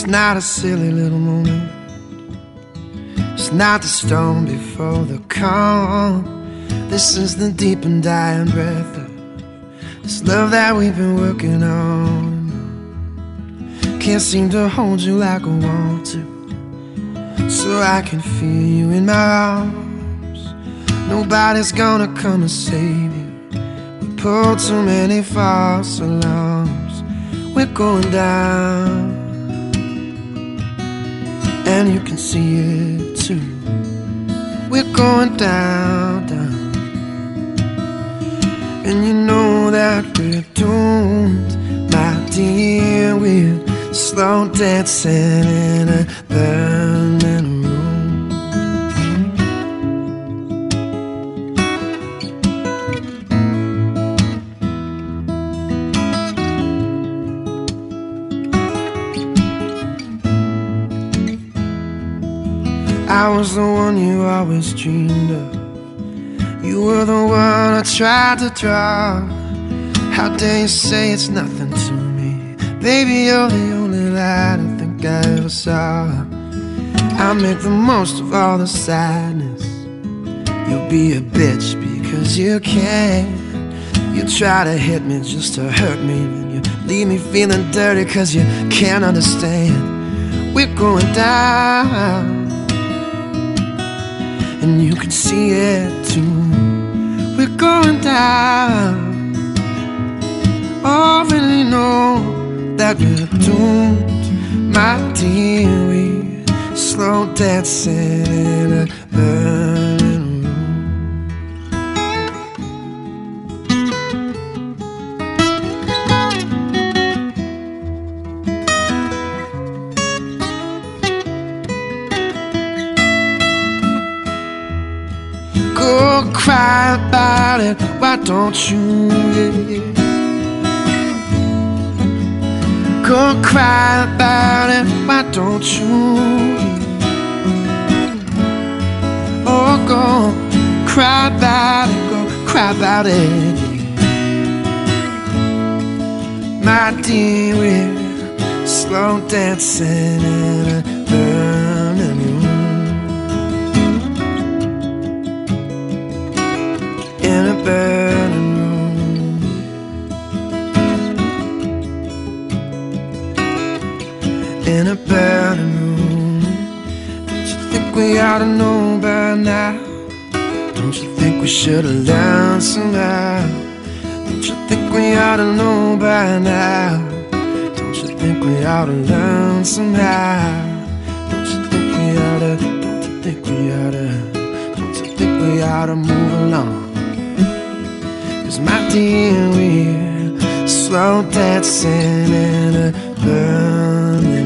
not a silly little moment. It's not the storm before the calm. This is the deep and dying breath of this love that we've been working on. Can't seem to hold you like I want to, so I can feel you in my arms. Nobody's gonna come and save you. We pulled too many false alarms. We're going down, and you can see it too. We're going down, down. And you know that we're doomed, my dear. We're slow dancing in a burning room. I was the one you always dreamed of. You were the one I tried to draw. How dare you say it's nothing to me? Baby, you're the only light I think I ever saw. I make the most of all the sadness. You'll be a bitch because you can. You try to hit me just to hurt me, and you leave me feeling dirty cause you can't understand. We're going down, and you can see it too. We're going down. Oh, I really know that we're doomed, my dear. We're slow dancing in a burning room. Go cry about it, why don't you? Yeah. Go cry about it, why don't you? Oh, go cry about it, go cry about it. My dear, we're slow dancing in a burning room. In a burning room. In a burning room. Don't you think we ought to know by now? Don't you think we should have learned somehow? Don't you think we ought to know by now? Don't you think we ought to learn somehow? Don't you think we ought to? Don't you think we ought to? Don't you think we ought to move along? Cause my dear, we're slow dancing in a burning